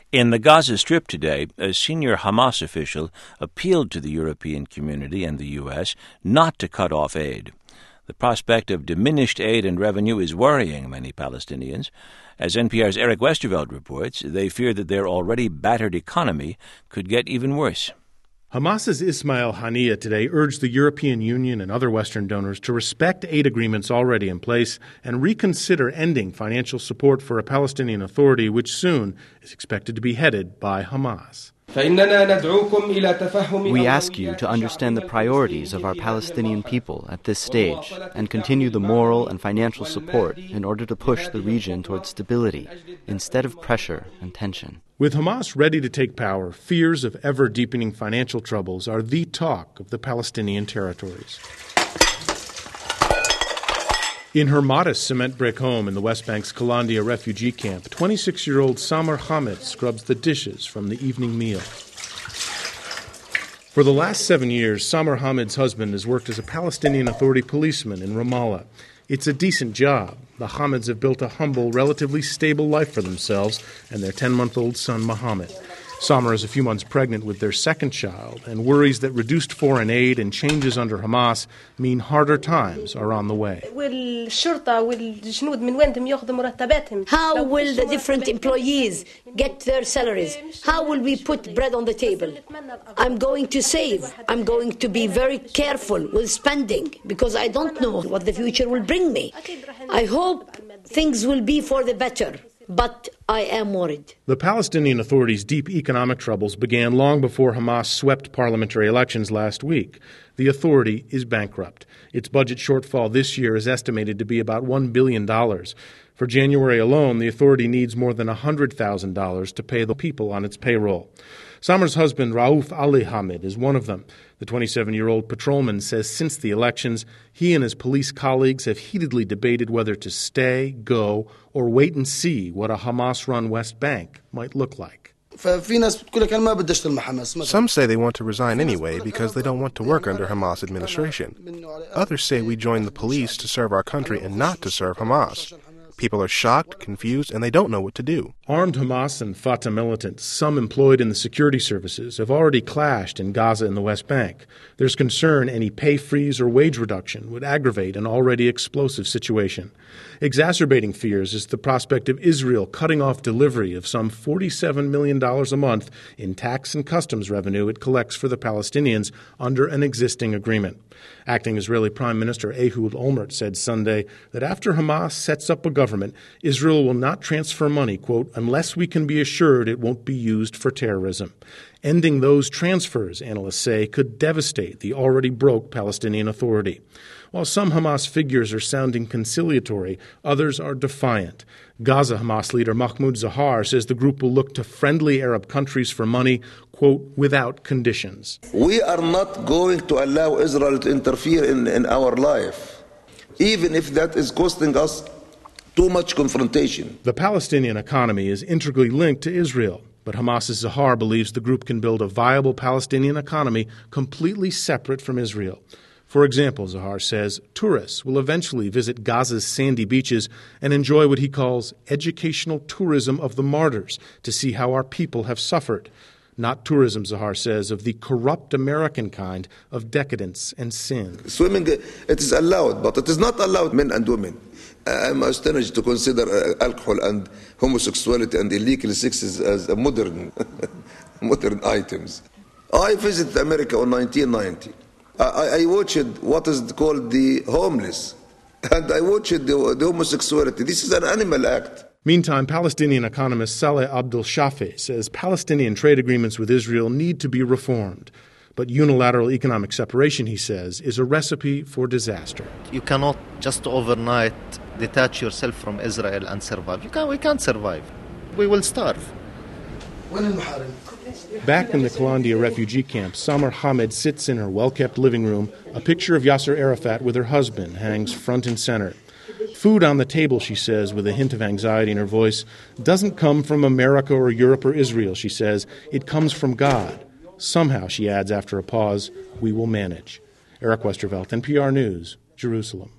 In the Gaza Strip today, a senior Hamas official appealed to the European community and the U.S. not to cut off aid. The prospect of diminished aid and revenue is worrying many Palestinians. As NPR's Eric Westerveld reports, they fear that their already battered economy could get even worse. Hamas's Ismail Haniyeh today urged the European Union and other Western donors to respect aid agreements already in place and reconsider ending financial support for a Palestinian Authority which soon is expected to be headed by Hamas. We ask you to understand the priorities of our Palestinian people at this stage and continue the moral and financial support in order to push the region towards stability instead of pressure and tension. With Hamas ready to take power, fears of ever-deepening financial troubles are the talk of the Palestinian territories. In her modest cement brick home in the West Bank's Kalandia refugee camp, 26-year-old Samer Hamid scrubs the dishes from the evening meal. For the last 7 years, Samer Hamid's husband has worked as a Palestinian Authority policeman in Ramallah. It's a decent job. The Hamids have built a humble, relatively stable life for themselves and their 10-month-old son, Mohammed. Samer is a few months pregnant with their second child and worries that reduced foreign aid and changes under Hamas mean harder times are on the way. How will the different employees get their salaries? How will we put bread on the table? I'm going to save. I'm going to be very careful with spending because I don't know what the future will bring me. I hope things will be for the better. But I am worried. The Palestinian Authority's deep economic troubles began long before Hamas swept parliamentary elections last week. The authority is bankrupt. Its budget shortfall this year is estimated to be about $1 billion. For January alone, the authority needs more than $100,000 to pay the people on its payroll. Samer's husband, Rauf Ali Hamid, is one of them. The 27-year-old patrolman says since the elections, he and his police colleagues have heatedly debated whether to stay, go, or wait and see what a Hamas-run West Bank might look like. Some say they want to resign anyway because they don't want to work under Hamas administration. Others say we join the police to serve our country and not to serve Hamas. People are shocked, confused, and they don't know what to do. Armed Hamas and Fatah militants, some employed in the security services, have already clashed in Gaza and the West Bank. There's concern any pay freeze or wage reduction would aggravate an already explosive situation. Exacerbating fears is the prospect of Israel cutting off delivery of some $47 million a month in tax and customs revenue it collects for the Palestinians under an existing agreement. Acting Israeli Prime Minister Ehud Olmert said Sunday that after Hamas sets up a government, Israel will not transfer money, quote, unless we can be assured it won't be used for terrorism. Ending those transfers, analysts say, could devastate the already broke Palestinian Authority. While some Hamas figures are sounding conciliatory, others are defiant. Gaza Hamas leader Mahmoud Zahar says the group will look to friendly Arab countries for money, quote, without conditions. We are not going to allow Israel to interfere in our life, even if that is costing us too much confrontation. The Palestinian economy is integrally linked to Israel, but Hamas's Zahar believes the group can build a viable Palestinian economy completely separate from Israel. For example, Zahar says, tourists will eventually visit Gaza's sandy beaches and enjoy what he calls educational tourism of the martyrs to see how our people have suffered. Not tourism, Zahar says, of the corrupt American kind of decadence and sin. Swimming, it is allowed, but it is not allowed men and women. I'm astonished to consider alcohol and homosexuality and illegal sex as a modern items. I visited America in 1990. I watched what is called the homeless, and I watched the homosexuality. This is an animal act. Meantime, Palestinian economist Saleh Abdul Shafi says Palestinian trade agreements with Israel need to be reformed. But unilateral economic separation, he says, is a recipe for disaster. You cannot just overnight detach yourself from Israel and survive. We can't survive. We will starve. Back in the Kalandia refugee camp, Samer Hamid sits in her well-kept living room. A picture of Yasser Arafat with her husband hangs front and center. Food on the table, she says, with a hint of anxiety in her voice, doesn't come from America or Europe or Israel, she says. It comes from God. Somehow, she adds after a pause, we will manage. Eric Westerveld, NPR News, Jerusalem.